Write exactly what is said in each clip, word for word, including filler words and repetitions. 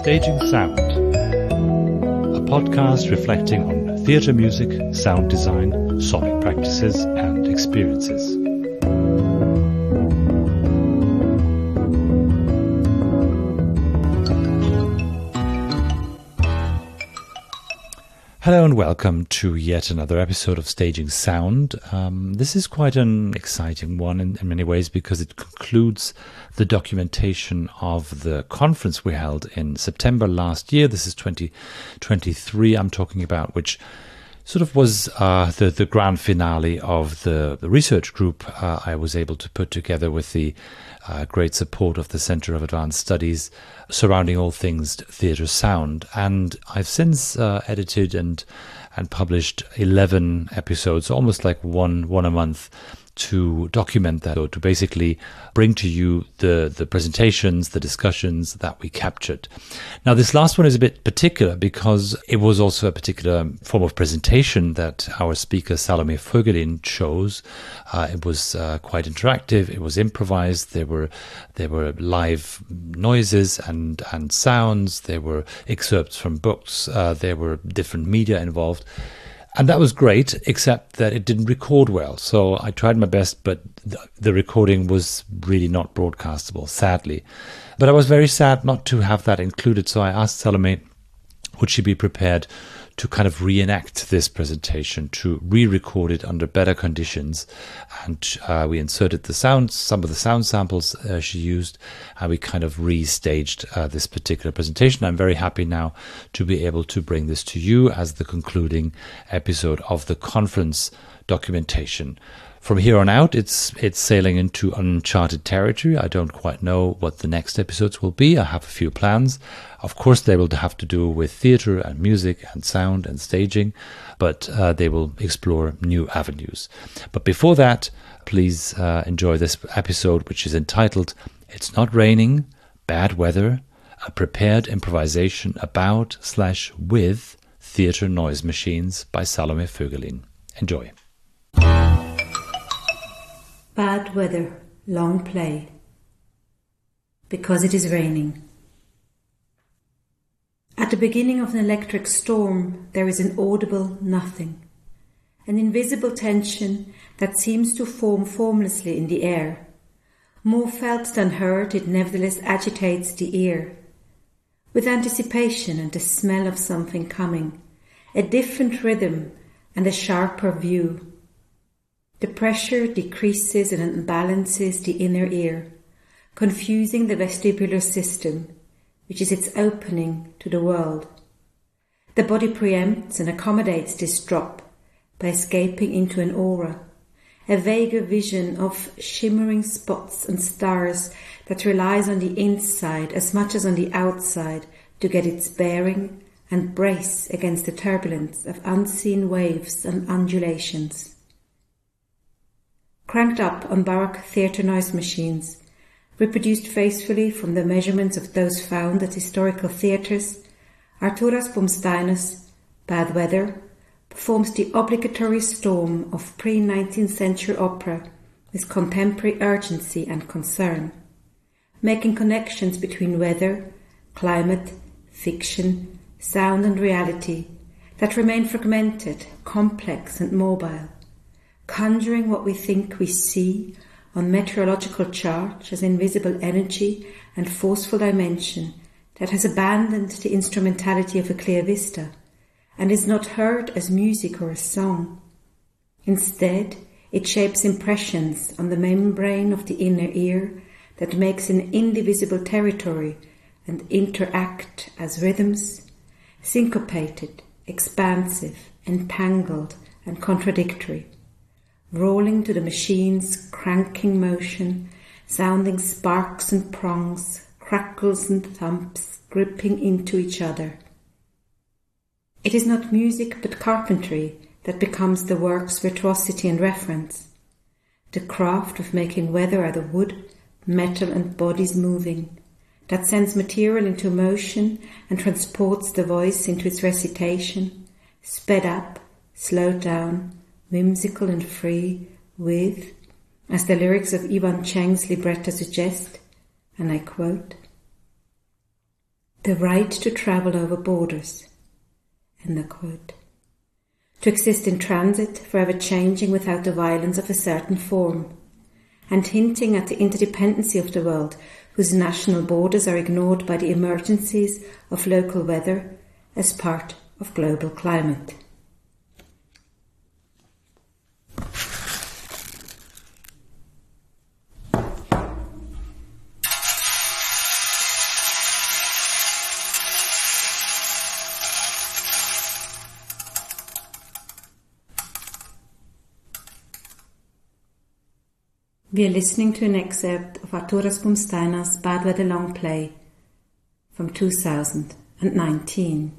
Staging Sound, a podcast reflecting on theatre music, sound design, sonic practices and experiences. Hello and welcome to yet another episode of Staging Sound. Um, this is quite an exciting one in, in many ways because it concludes the documentation of the conference we held in September last year. This is twenty twenty-three I'm talking about, which sort of was uh, the, the grand finale of the, the research group uh, I was able to put together with the uh, great support of the Centre of Advanced Studies surrounding all things theatre sound. And I've since uh, edited and and published eleven episodes, almost like one one a month, to document that, so to basically bring to you the, the presentations, the discussions that we captured. Now, this last one is a bit particular because it was also a particular form of presentation that our speaker Salome Voegelin chose. Uh, it was uh, quite interactive. It was improvised. There were there were live noises and and sounds. There were excerpts from books. Uh, there were different media involved. And that was great, except that it didn't record well. So I tried my best, but the, the recording was really not broadcastable, sadly. But I was very sad not to have that included. So I asked Salome, would she be prepared to kind of reenact this presentation, to re-record it under better conditions. And uh, we inserted the sounds, some of the sound samples uh, she used, and we kind of restaged uh, this particular presentation. I'm very happy now to be able to bring this to you as the concluding episode of the conference documentation. From here on out, it's it's sailing into uncharted territory. I don't quite know what the next episodes will be. I have a few plans. Of course, they will have to do with theatre and music and sound and staging, but uh, they will explore new avenues. But before that, please uh, enjoy this episode, which is entitled It's Not Raining, Bad Weather, a prepared improvisation about slash with theatre noise machines by Salome Voegelin. Enjoy. Bad weather, long play. Because it is raining. At the beginning of an electric storm, there is an audible nothing, an invisible tension that seems to form formlessly in the air. More felt than heard, it nevertheless agitates the ear. With anticipation and the smell of something coming, a different rhythm and a sharper view. The pressure decreases and unbalances the inner ear, confusing the vestibular system, which is its opening to the world. The body preempts and accommodates this drop by escaping into an aura, a vaguer vision of shimmering spots and stars that relies on the inside as much as on the outside to get its bearing and brace against the turbulence of unseen waves and undulations. Cranked up on baroque theatre noise machines, reproduced faithfully from the measurements of those found at historical theatres, Arturas Bumsteinus, Bad Weather, performs the obligatory storm of pre-nineteenth century opera with contemporary urgency and concern, making connections between weather, climate, fiction, sound and reality that remain fragmented, complex and mobile, conjuring what we think we see on meteorological charts as invisible energy and forceful dimension that has abandoned the instrumentality of a clear vista and is not heard as music or a song. Instead, it shapes impressions on the membrane of the inner ear that makes an indivisible territory and interact as rhythms, syncopated, expansive, entangled and contradictory, rolling to the machine's cranking motion, sounding sparks and prongs, crackles and thumps, gripping into each other. It is not music but carpentry that becomes the work's virtuosity and reference, the craft of making weather out of wood, metal and bodies moving, that sends material into motion and transports the voice into its recitation, sped up, slowed down, whimsical and free, with, as the lyrics of Ivan Cheng's libretto suggest, and I quote, The right to travel over borders. End the quote. To exist in transit, forever changing without the violence of a certain form, and hinting at the interdependency of the world, whose national borders are ignored by the emergencies of local weather as part of global climate. We are listening to an excerpt of Arturas Bumsteiner's Bad Weather Long Play from two thousand nineteen.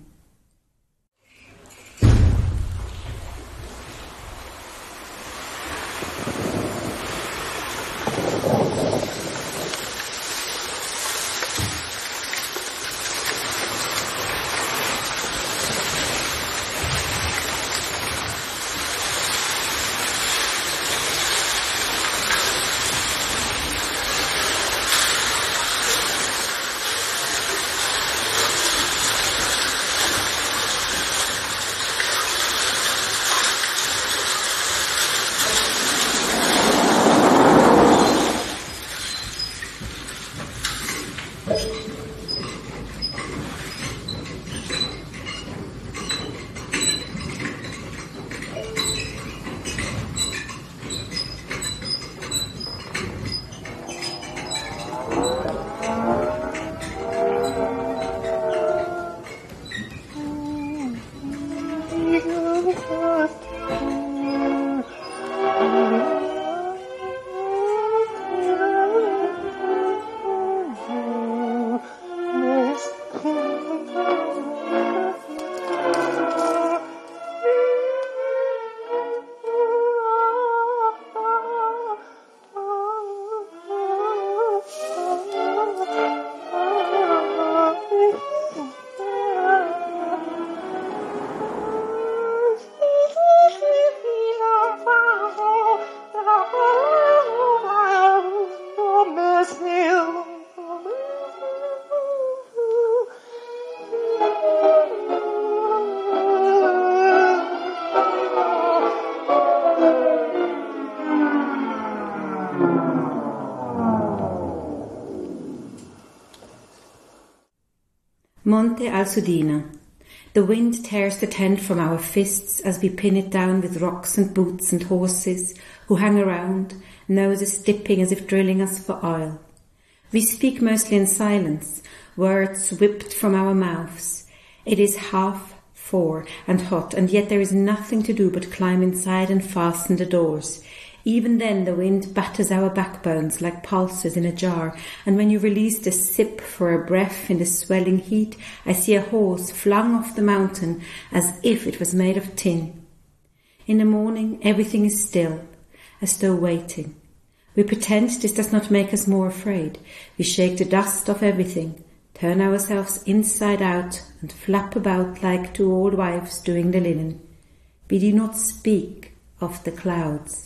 Monte Alsudina. The wind tears the tent from our fists as we pin it down with rocks and boots and horses who hang around, noses dipping as if drilling us for oil. We speak mostly in silence, words whipped from our mouths. It is half four and hot, and yet there is nothing to do but climb inside and fasten the doors. Even then the wind batters our backbones like pulses in a jar, and when you release the sip for a breath in the swelling heat, I see a horse flung off the mountain as if it was made of tin. In the morning everything is still, as though waiting. We pretend this does not make us more afraid. We shake the dust off everything, turn ourselves inside out and flap about like two old wives doing the linen. We do not speak of the clouds.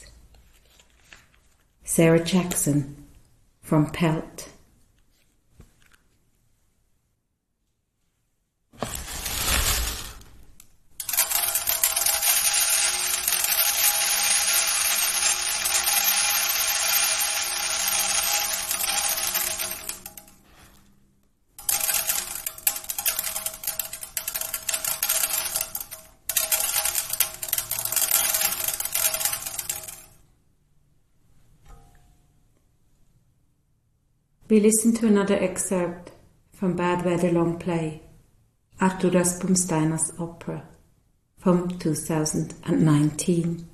Sarah Jackson, from Pelt. We listen to another excerpt from Bad Weather Long Play, Arturas Bumsteiner's opera, from two thousand nineteen.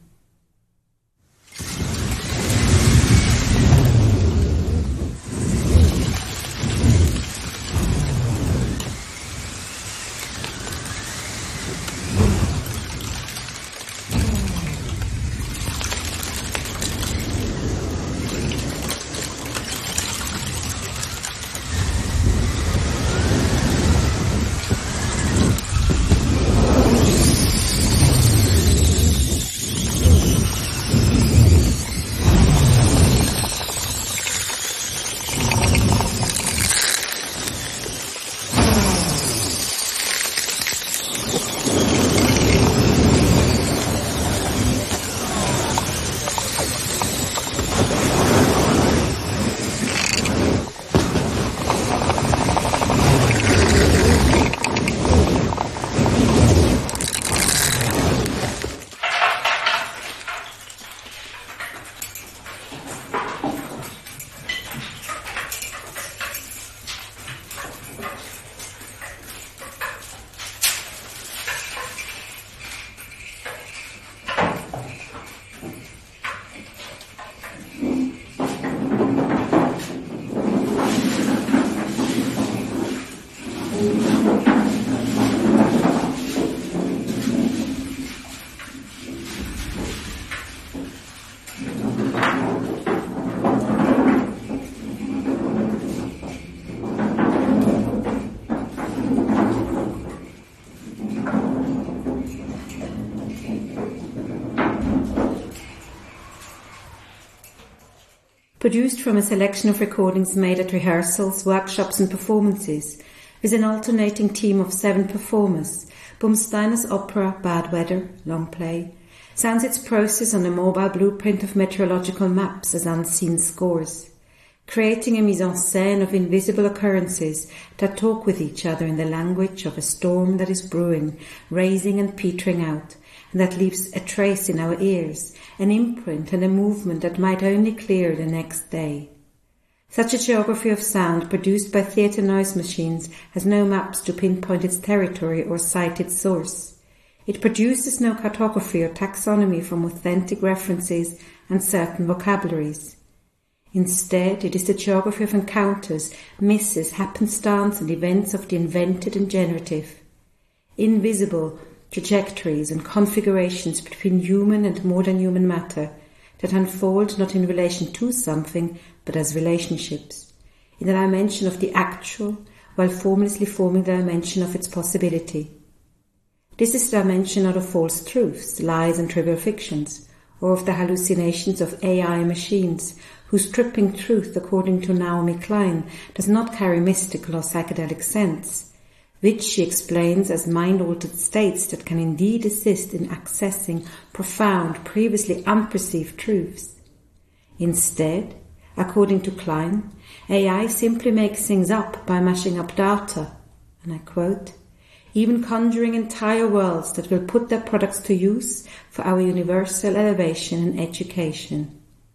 Produced from a selection of recordings made at rehearsals, workshops and performances, with an alternating team of seven performers, Bumsteiner's opera Bad Weather, long play, sounds its process on a mobile blueprint of meteorological maps as unseen scores, creating a mise en scène of invisible occurrences that talk with each other in the language of a storm that is brewing, raising and petering out, and that leaves a trace in our ears, an imprint and a movement that might only clear the next day. Such a geography of sound produced by theatre noise machines has no maps to pinpoint its territory or cite its source. It produces no cartography or taxonomy from authentic references and certain vocabularies. Instead, it is the geography of encounters, misses, happenstance and events of the invented and generative. Invisible trajectories and configurations between human and more than human matter that unfold not in relation to something, but as relationships, in the dimension of the actual, while formlessly forming the dimension of its possibility. This is the dimension not of false truths, lies and trivial fictions, or of the hallucinations of A I machines, whose stripping truth, according to Naomi Klein, does not carry mystical or psychedelic sense, which she explains as mind-altered states that can indeed assist in accessing profound, previously unperceived truths. Instead, according to Klein, A I simply makes things up by mashing up data, and I quote, even conjuring entire worlds that will put their products to use for our universal elevation and education.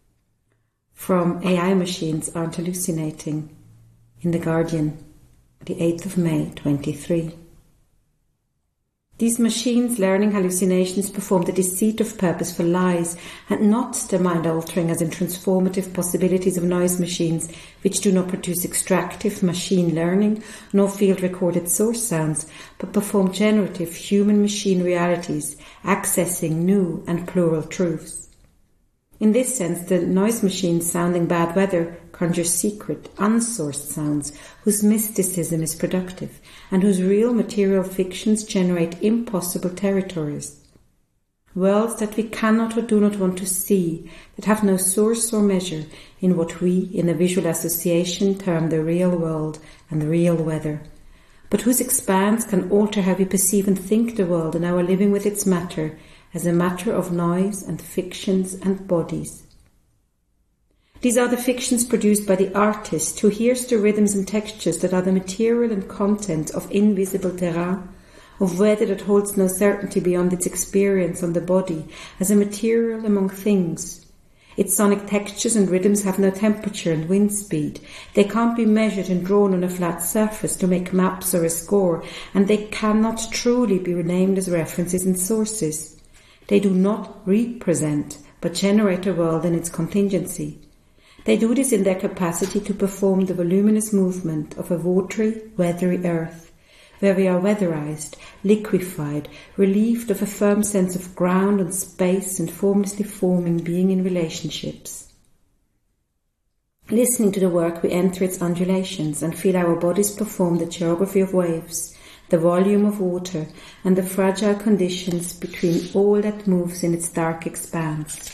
From A I Machines Aren't Hallucinating, in The Guardian, the eighth of May, twenty-three. These machines learning hallucinations perform the deceit of purposeful lies, and not the mind-altering as in transformative possibilities of noise machines, which do not produce extractive machine learning nor field-recorded source sounds, but perform generative human-machine realities, accessing new and plural truths. In this sense, the noise machines sounding bad weather conjure secret, unsourced sounds whose mysticism is productive and whose real material fictions generate impossible territories. Worlds that we cannot or do not want to see, that have no source or measure in what we, in the visual association, term the real world and the real weather, but whose expanse can alter how we perceive and think the world and our living with its matter, as a matter of noise and fictions and bodies. These are the fictions produced by the artist who hears the rhythms and textures that are the material and content of invisible terrain, of weather that holds no certainty beyond its experience on the body as a material among things. Its sonic textures and rhythms have no temperature and wind speed. They can't be measured and drawn on a flat surface to make maps or a score, and they cannot truly be renamed as references and sources. They do not represent, but generate a world in its contingency. They do this in their capacity to perform the voluminous movement of a watery, weathery earth, where we are weatherized, liquefied, relieved of a firm sense of ground and space and formlessly forming being in relationships. Listening to the work, we enter its undulations and feel our bodies perform the geography of waves, the volume of water, and the fragile conditions between all that moves in its dark expanse.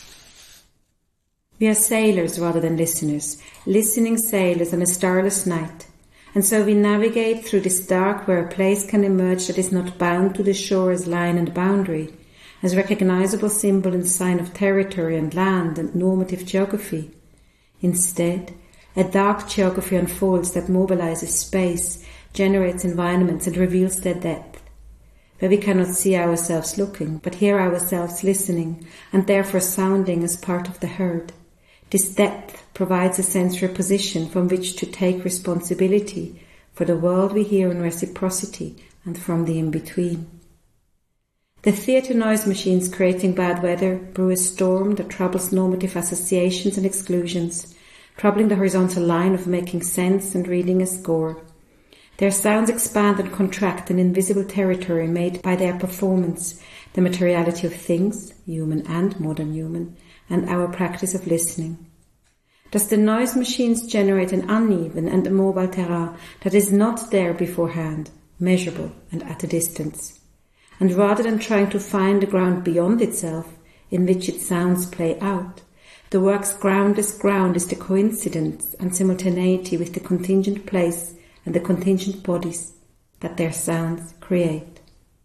We are sailors rather than listeners, listening sailors on a starless night, and so we navigate through this dark where a place can emerge that is not bound to the shore as line and boundary, as recognizable symbol and sign of territory and land and normative geography. Instead, a dark geography unfolds that mobilizes space, generates environments and reveals their depth, where we cannot see ourselves looking, but hear ourselves listening, and therefore sounding as part of the herd. This depth provides a sensory position from which to take responsibility for the world we hear in reciprocity and from the in-between. The theatre noise machines creating bad weather brew a storm that troubles normative associations and exclusions, troubling the horizontal line of making sense and reading a score. Their sounds expand and contract an invisible territory made by their performance, the materiality of things, human and modern human, and our practice of listening. Thus the noise machines generate an uneven and immobile terrain that is not there beforehand, measurable and at a distance. And rather than trying to find the ground beyond itself, in which its sounds play out, The work's groundless ground is the coincidence and simultaneity with the contingent place and the contingent bodies that their sounds create.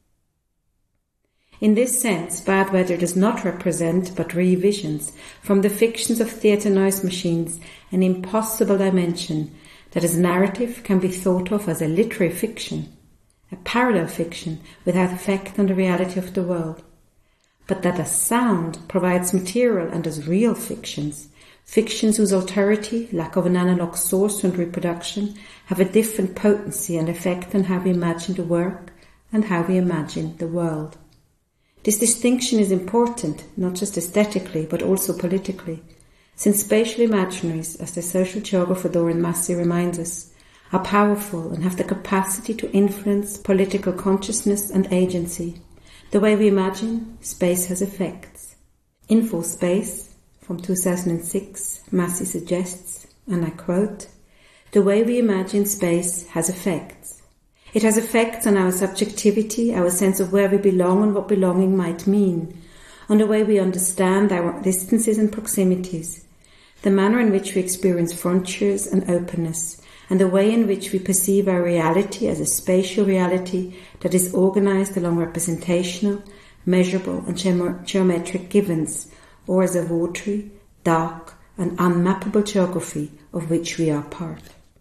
In this sense, Bad Weather does not represent, but revisions from the fictions of theatre noise machines, an impossible dimension that as narrative can be thought of as a literary fiction, a parallel fiction without effect on the reality of the world, but that as sound provides material and as real fictions, fictions whose alterity, lack of an analogue source and reproduction, have a different potency and effect on how we imagine the work and how we imagine the world. This distinction is important, not just aesthetically, but also politically, since spatial imaginaries, as the social geographer Doran Massey reminds us, are powerful and have the capacity to influence political consciousness and agency. The way we imagine, space has effects. Info Space, from two thousand six, Massey suggests, and I quote, "The way we imagine space has effects. It has effects on our subjectivity, our sense of where we belong and what belonging might mean, on the way we understand our distances and proximities, the manner in which we experience frontiers and openness, and the way in which we perceive our reality as a spatial reality that is organized along representational, measurable and ge- geometric givens, or as a watery, dark and unmappable geography of which we are part."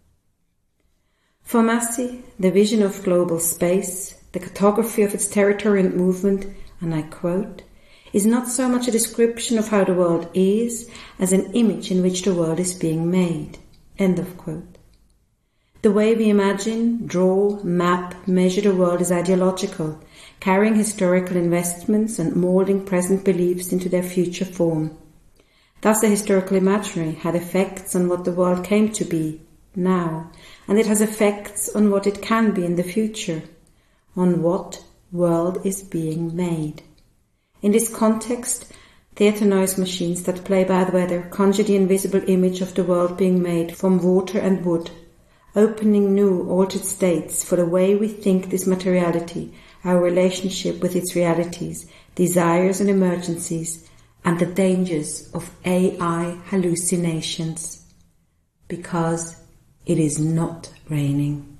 For Massey, the vision of global space, the cartography of its territory and movement, and I quote, is not so much a description of how the world is as an image in which the world is being made. End of quote. The way we imagine, draw, map, measure the world is ideological, carrying historical investments and moulding present beliefs into their future form. Thus the historical imaginary had effects on what the world came to be now, and it has effects on what it can be in the future, on what world is being made. In this context, theatre noise machines that play Bad Weather conjure the invisible image of the world being made from water and wood, opening new, altered states for the way we think this materiality, our relationship with its realities, desires and emergencies, and the dangers of A I hallucinations. Because it is not raining.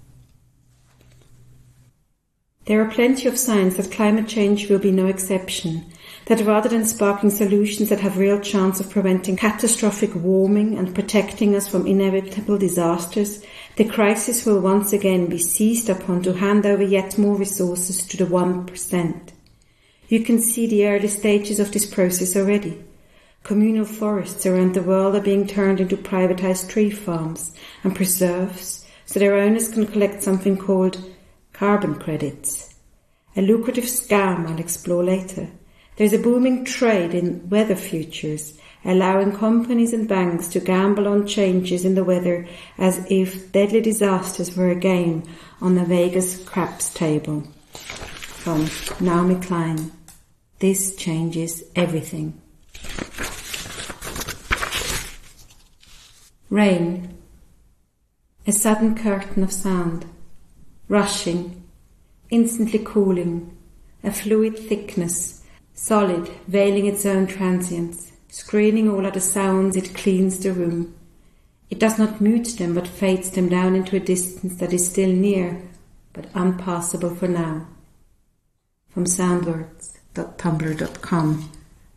There are plenty of signs that climate change will be no exception, that rather than sparking solutions that have real chance of preventing catastrophic warming and protecting us from inevitable disasters, the crisis will once again be seized upon to hand over yet more resources to the one percent. You can see the early stages of this process already. Communal forests around the world are being turned into privatized tree farms and preserves so their owners can collect something called carbon credits. A lucrative scam I'll explore later. There's a booming trade in weather futures, allowing companies and banks to gamble on changes in the weather as if deadly disasters were a game on the Vegas craps table. From Naomi Klein. This changes everything. Rain. A sudden curtain of sound. Rushing. Instantly cooling. A fluid thickness. Solid, veiling its own transience. Screening all other sounds, it cleans the room. It does not mute them, but fades them down into a distance that is still near, but unpassable for now. From soundwords dot tumblr dot com.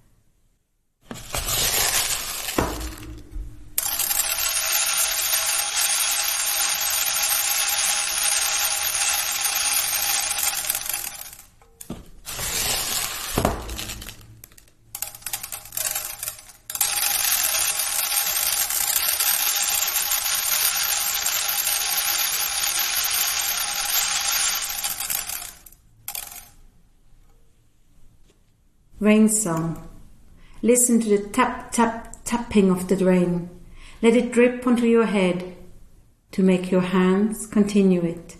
Rain song. Listen to the tap, tap, tapping of the rain. Let it drip onto your head to make your hands continue it.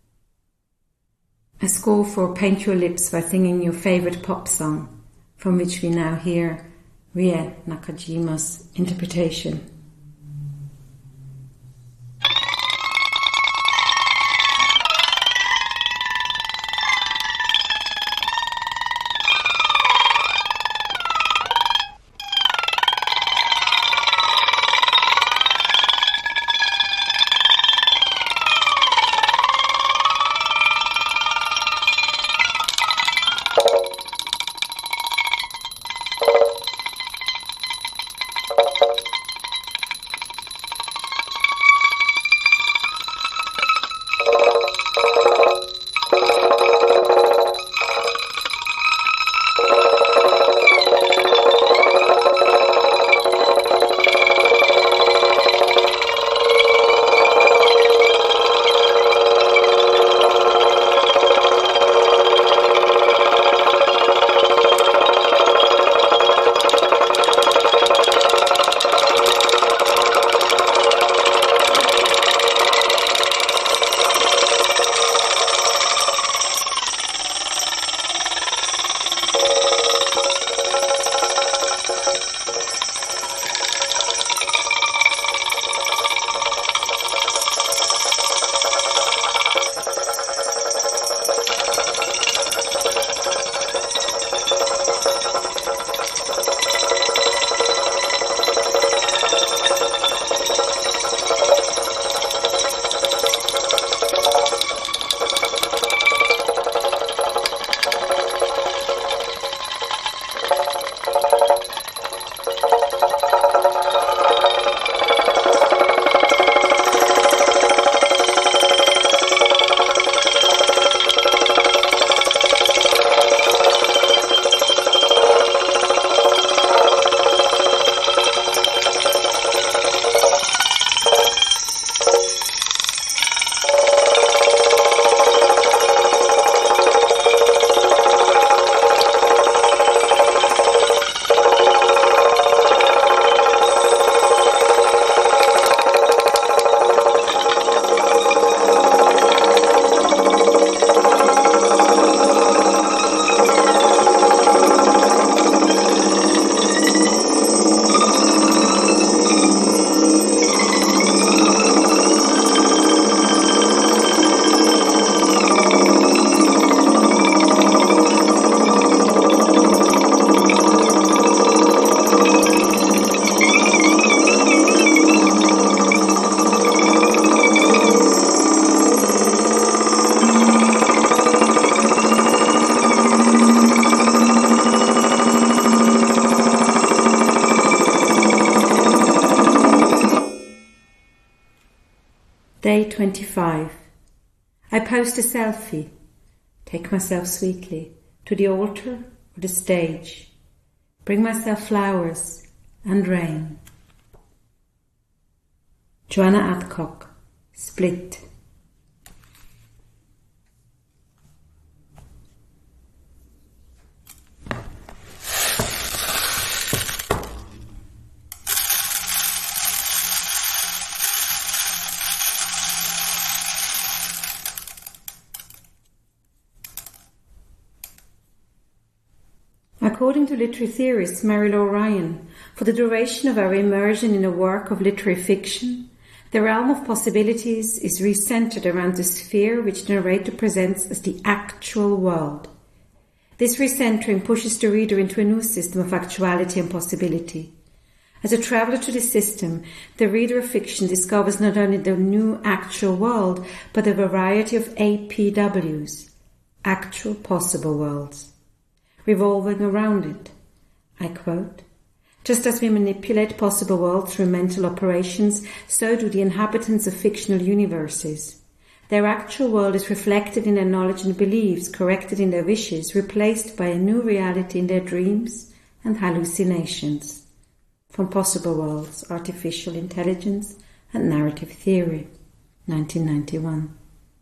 A score for Paint Your Lips by singing your favorite pop song, from which we now hear Rie Nakajima's interpretation. Day twenty-five. I post a selfie, take myself sweetly to the altar or the stage, bring myself flowers and rain. Joanna Adcock, Split. According to literary theorist Mary-Laure Ryan, for the duration of our immersion in a work of literary fiction, the realm of possibilities is recentered around the sphere which the narrator presents as the actual world. This recentering pushes the reader into a new system of actuality and possibility. As a traveller to this system, the reader of fiction discovers not only the new actual world, but a variety of A P Ws, actual possible worlds, revolving around it. I quote, "Just as we manipulate possible worlds through mental operations, so do the inhabitants of fictional universes. Their actual world is reflected in their knowledge and beliefs, corrected in their wishes, replaced by a new reality in their dreams and hallucinations." From Possible Worlds, Artificial Intelligence and Narrative Theory, nineteen ninety-one.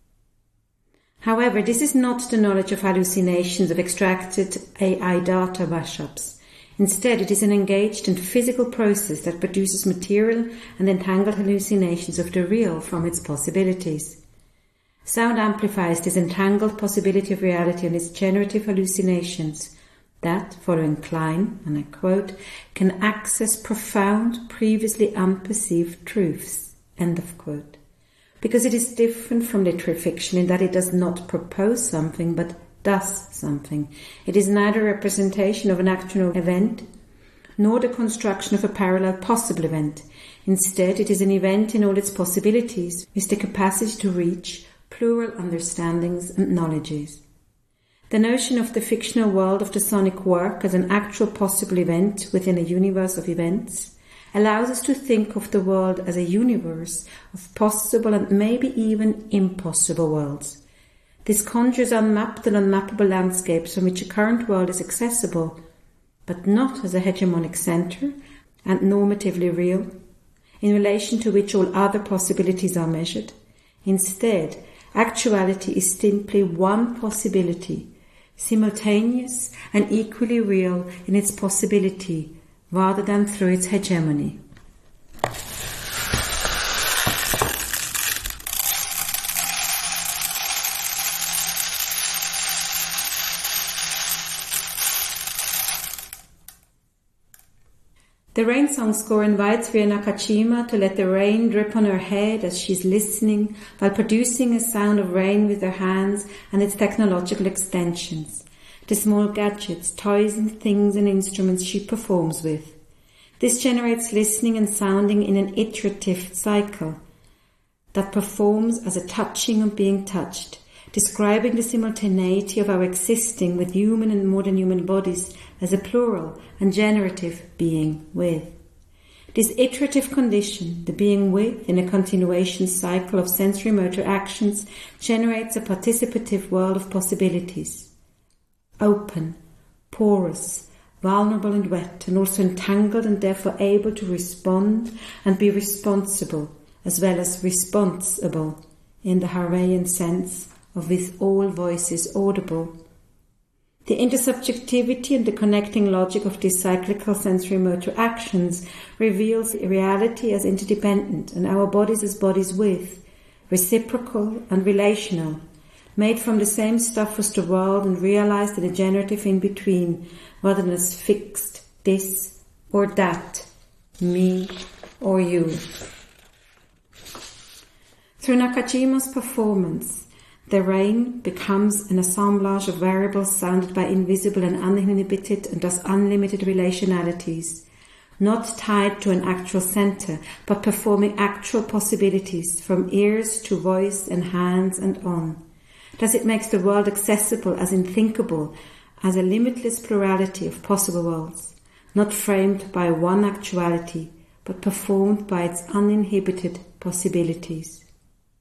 However, this is not the knowledge of hallucinations of extracted A I data mashups. Instead, it is an engaged and physical process that produces material and entangled hallucinations of the real from its possibilities. Sound amplifies this entangled possibility of reality and its generative hallucinations that, following Klein, and I quote, "can access profound, previously unperceived truths," end of quote. Because it is different from literary fiction in that it does not propose something, but does something. It is neither a representation of an actual event, nor the construction of a parallel possible event. Instead, it is an event in all its possibilities, with the capacity to reach plural understandings and knowledges. The notion of the fictional world of the sonic work as an actual possible event within a universe of events allows us to think of the world as a universe of possible and maybe even impossible worlds. This conjures unmapped and unmappable landscapes from which a current world is accessible, but not as a hegemonic centre and normatively real, in relation to which all other possibilities are measured. Instead, actuality is simply one possibility, simultaneous and equally real in its possibility, rather than through its hegemony. The rain song score invites Rie Nakashima to let the rain drip on her head as she's listening while producing a sound of rain with her hands and its technological extensions, the small gadgets, toys and things and instruments she performs with. This generates listening and sounding in an iterative cycle that performs as a touching of being touched, describing the simultaneity of our existing with human and more than human bodies as a plural and generative being with. This iterative condition, the being with in a continuation cycle of sensory motor actions, generates a participative world of possibilities. Open, porous, vulnerable and wet, and also entangled and therefore able to respond and be responsible, as well as responsible in the Harayan sense of with all voices audible. The intersubjectivity and the connecting logic of these cyclical sensory motor actions reveals reality as interdependent and our bodies as bodies with, reciprocal and relational, made from the same stuff as the world and realized in a generative in-between, rather than as fixed this or that, me or you. Through Nakashima's performance, the rain becomes an assemblage of variables sounded by invisible and uninhibited and thus unlimited relationalities, not tied to an actual centre, but performing actual possibilities from ears to voice and hands and on. Thus it makes the world accessible as unthinkable, as a limitless plurality of possible worlds, not framed by one actuality, but performed by its uninhibited possibilities.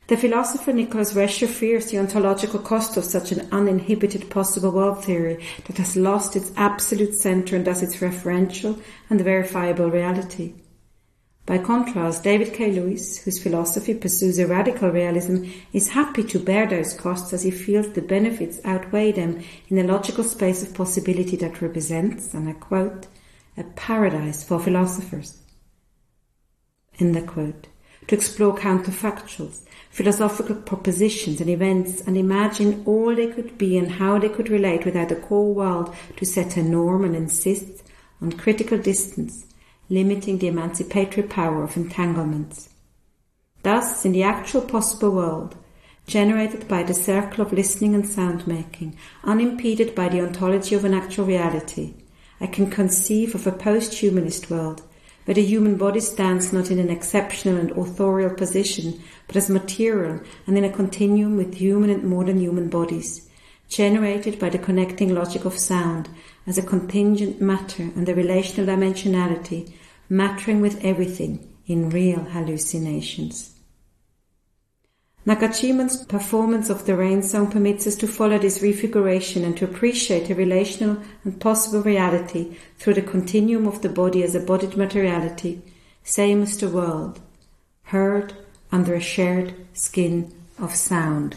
The philosopher Nicholas Rescher fears the ontological cost of such an uninhibited possible world theory that has lost its absolute centre and thus its referential and verifiable reality. By contrast, David K. Lewis, whose philosophy pursues a radical realism, is happy to bear those costs as he feels the benefits outweigh them in a logical space of possibility that represents, and I quote, a paradise for philosophers. End the quote. To explore counterfactuals, philosophical propositions and events, and imagine all they could be and how they could relate without the core world to set a norm and insist on critical distance, limiting the emancipatory power of entanglements. Thus, in the actual possible world, generated by the circle of listening and sound-making, unimpeded by the ontology of an actual reality, I can conceive of a post-humanist world, where the human body stands not in an exceptional and authorial position, but as material and in a continuum with human and modern human bodies, generated by the connecting logic of sound as a contingent matter and the relational dimensionality, mattering with everything in real hallucinations. Nakajiman's performance of the Rain Song permits us to follow this refiguration and to appreciate a relational and possible reality through the continuum of the body as a bodied materiality, same as the world, heard under a shared skin of sound.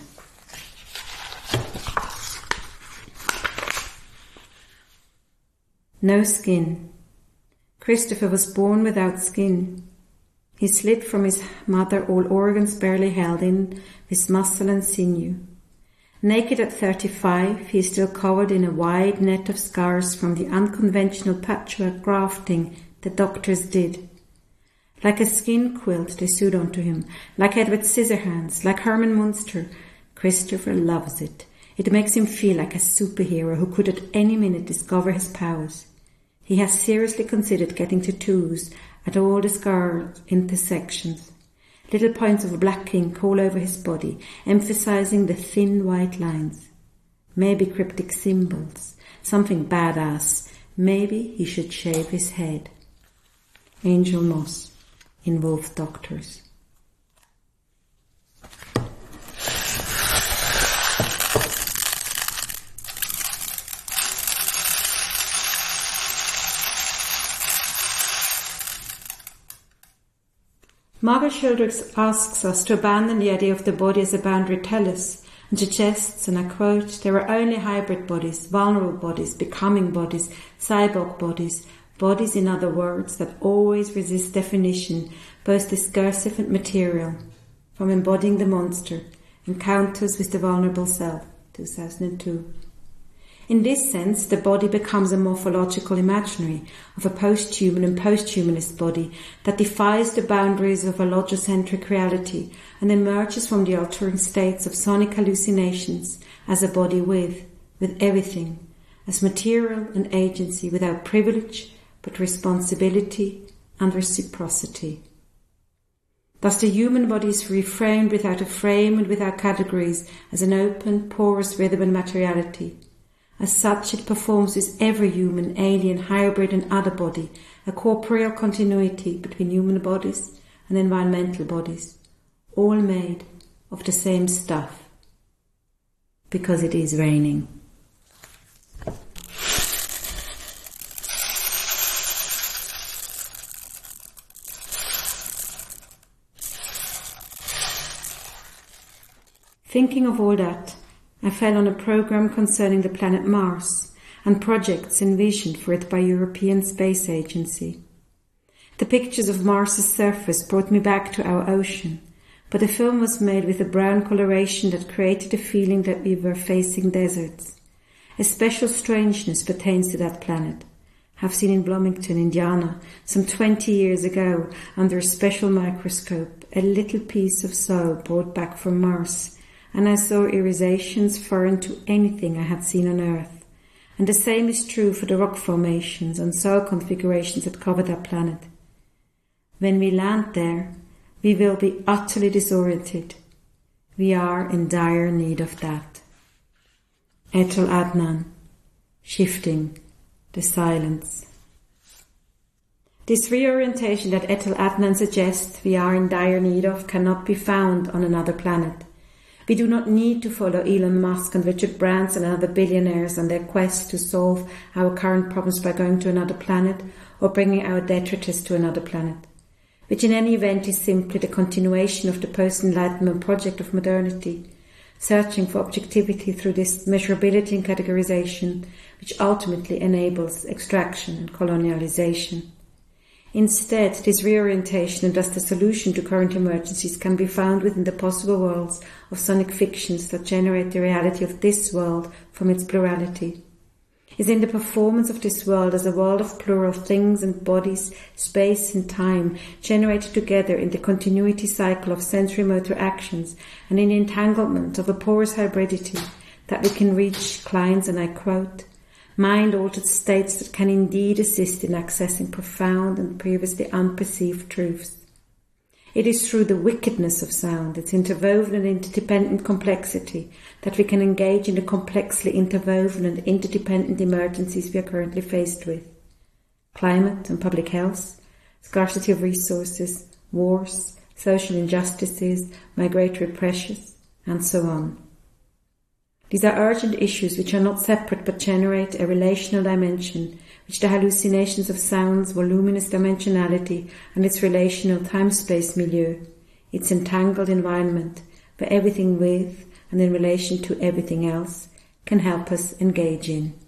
No skin. Christopher was born without skin. He slid from his mother all organs barely held in with muscle and sinew. Naked at thirty-five, he is still covered in a wide net of scars from the unconventional patchwork grafting the doctors did. Like a skin quilt they sewed onto him, like Edward Scissorhands, like Herman Munster. Christopher loves it. It makes him feel like a superhero who could at any minute discover his powers. He has seriously considered getting tattoos at all the scar intersections, little points of black ink all over his body, emphasizing the thin white lines. Maybe cryptic symbols, something badass. Maybe he should shave his head. Angel Moss in Wolf Doctors. Margaret Childress asks us to abandon the idea of the body as a boundary tellus and suggests, and I quote, there are only hybrid bodies, vulnerable bodies, becoming bodies, cyborg bodies, bodies, in other words, that always resist definition, both discursive and material, from Embodying the Monster, Encounters with the Vulnerable Self, two thousand two. In this sense, the body becomes a morphological imaginary of a post-human and post-humanist body that defies the boundaries of a logocentric reality and emerges from the altering states of sonic hallucinations as a body with, with everything, as material and agency without privilege but responsibility and reciprocity. Thus the human body is reframed without a frame and without categories as an open, porous rhythm and materiality. As such, it performs with every human, alien, hybrid and other body, a corporeal continuity between human bodies and environmental bodies, all made of the same stuff, because it is raining. Thinking of all that, I fell on a program concerning the planet Mars and projects envisioned for it by European Space Agency. The pictures of Mars's surface brought me back to our ocean, but the film was made with a brown coloration that created a feeling that we were facing deserts. A special strangeness pertains to that planet. I've seen in Bloomington, Indiana, some twenty years ago, under a special microscope, a little piece of soil brought back from Mars, and I saw irisations foreign to anything I had seen on Earth. And the same is true for the rock formations and soil configurations that cover that planet. When we land there, we will be utterly disoriented. We are in dire need of that. Etel Adnan, Shifting the Silence. This reorientation that Etel Adnan suggests we are in dire need of cannot be found on another planet. We do not need to follow Elon Musk and Richard Branson and other billionaires on their quest to solve our current problems by going to another planet or bringing our detritus to another planet, which in any event is simply the continuation of the post-Enlightenment project of modernity, searching for objectivity through this measurability and categorization, which ultimately enables extraction and colonialization. Instead, this reorientation and thus the solution to current emergencies can be found within the possible worlds of sonic fictions that generate the reality of this world from its plurality. Is in the performance of this world as a world of plural things and bodies, space and time, generated together in the continuity cycle of sensory-motor actions and in the entanglement of a porous hybridity, that we can reach, Kleins, and I quote, mind-altered states that can indeed assist in accessing profound and previously unperceived truths. It is through the wickedness of sound, its interwoven and interdependent complexity, that we can engage in the complexly interwoven and interdependent emergencies we are currently faced with. Climate and public health, scarcity of resources, wars, social injustices, migratory pressures, and so on. These are urgent issues which are not separate but generate a relational dimension, which the hallucinations of sound's voluminous dimensionality and its relational time-space milieu, its entangled environment, where everything with and in relation to everything else, can help us engage in.